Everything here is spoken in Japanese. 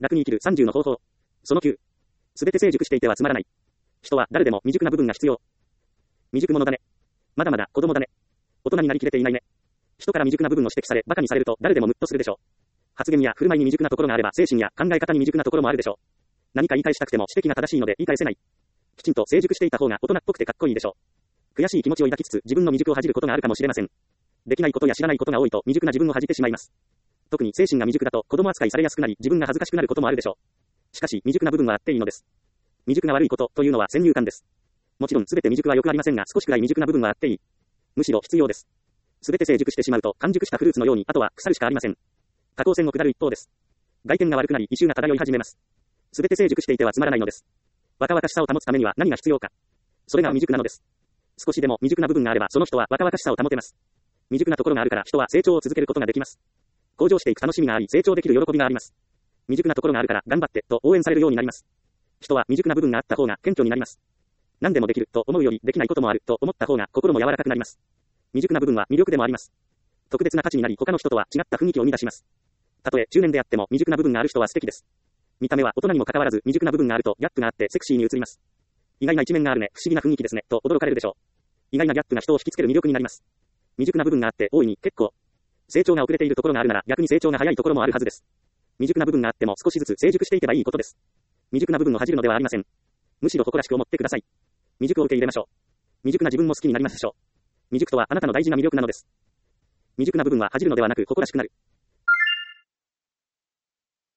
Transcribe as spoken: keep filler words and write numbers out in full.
楽に生きるさんじゅうの方法。そのきゅう。すべて成熟していてはつまらない。人は誰でも未熟な部分が必要。未熟者だね。まだまだ子供だね。大人になりきれていないね。人から未熟な部分を指摘され、馬鹿にされると誰でもムッとするでしょう。発言や振る舞いに未熟なところがあれば、精神や考え方に未熟なところもあるでしょう。何か言い返したくても指摘が正しいので言い返せない。きちんと成熟していた方が大人っぽくてかっこいいでしょう。悔しい気持ちを抱きつつ自分の未熟を恥じることがあるかもしれません。できないことや知らないことが多いと未熟な自分を恥じてしまいます。特に精神が未熟だと子供扱いされやすくなり自分が恥ずかしくなることもあるでしょう。しかし未熟な部分はあっていいのです。未熟が悪いことというのは先入観です。もちろんすべて未熟は良くありませんが少しくらい未熟な部分はあっていい。むしろ必要です。すべて成熟してしまうと完熟したフルーツのようにあとは腐るしかありません。下降線を下る一方です。外見が悪くなり異臭が漂い始めます。すべて成熟していてはつまらないのです。若々しさを保つためには何が必要か。それが未熟なのです。少しでも未熟な部分があればその人は若々しさを保てます。未熟なところがあるから人は成長を続けることができます。向上していく楽しみがあり成長できる喜びがあります。未熟なところがあるから頑張ってと応援されるようになります。人は未熟な部分があった方が謙虚になります。何でもできると思うよりできないこともあると思った方が心も柔らかくなります。未熟な部分は魅力でもあります。特別な価値になり他の人とは違った雰囲気を生み出します。たとえ中年であっても未熟な部分がある人は素敵です。見た目は大人にもかかわらず未熟な部分があるとギャップがあってセクシーに映ります。意外な一面があるね、不思議な雰囲気ですねと驚かれるでしょう。意外なギャップが人を引きつける魅力になります。未熟な部分があって大いに結構成長が遅れているところがあるなら逆に成長が早いところもあるはずです。未熟な部分があっても少しずつ成熟していけばいいことです。未熟な部分を恥じるのではありません。むしろ誇らしく思ってください。未熟を受け入れましょう。未熟な自分も好きになりましょう。未熟とはあなたの大事な魅力なのです。未熟な部分は恥じるのではなく誇らしくなる。